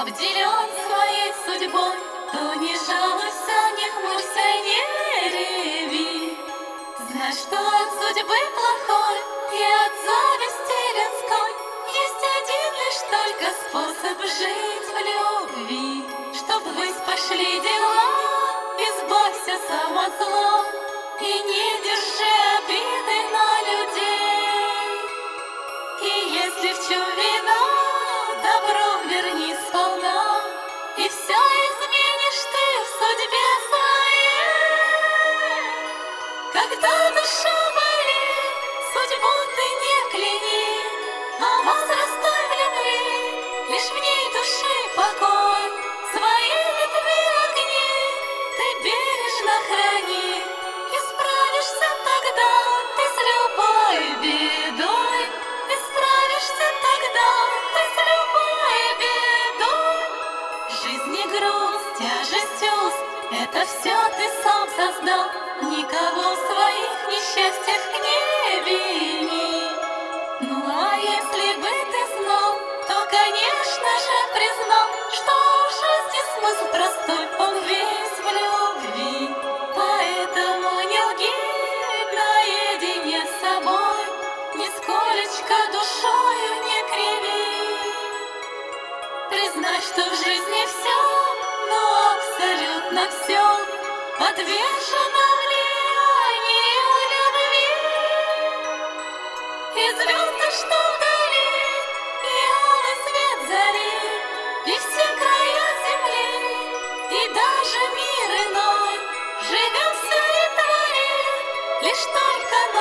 Обделен своей судьбой, то не жалуйся, не хмурься, не реви. Знай, что от судьбы плохой и от зависти людской есть один лишь только способ жить в любви. Чтоб ввысь пошли дела, избавься сам от зла и не держи обиды на людей. И если в чем вина, добро верни сполна, и все изменишь ты в судьбе своей. Когда душа болит, судьбу ты не кляни, а возрастай в любви, лишь в ней души покой. Свои ветви огни ты бережно храни, и справишься тогда ты с любой бедой. И справишься тогда ты с любой бедой. Жизнь и грусть, тяжесть уз — это все ты сам создал. Никого в своих несчастьях не вини. Ну а если бы ты знал, то, конечно же, признал, что в жизни смысл простой, он весь в любви. Поэтому не лги наедине с собой, нисколечко душою не криви. Признай, что в жизни все, но абсолютно все подвержено влиянию любви. И звезды, что вдали, и алый свет зари, и все края земли, и даже мир иной, живем все и творим лишь только на